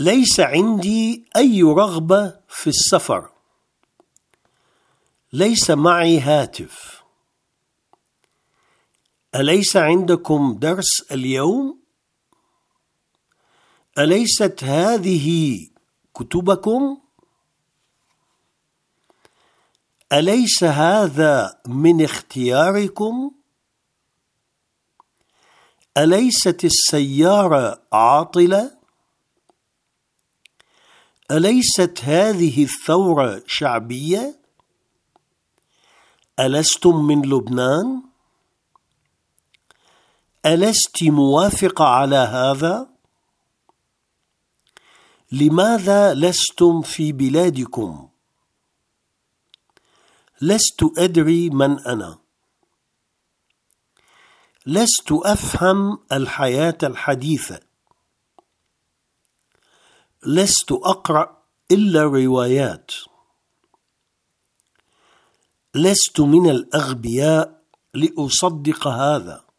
ليس عندي أي رغبة في السفر. ليس معي هاتف. أليس عندكم درس اليوم؟ أليست هذه كتبكم؟ أليس هذا من اختياركم؟ أليست السيارة عاطلة؟ أليست هذه الثورة شعبية؟ ألستم من لبنان؟ ألست موافقة على هذا؟ لماذا لستم في بلادكم؟ لست أدري من أنا. لست أفهم الحياة الحديثة. لست أقرأ إلا روايات. لست من الأغبياء لأصدق هذا.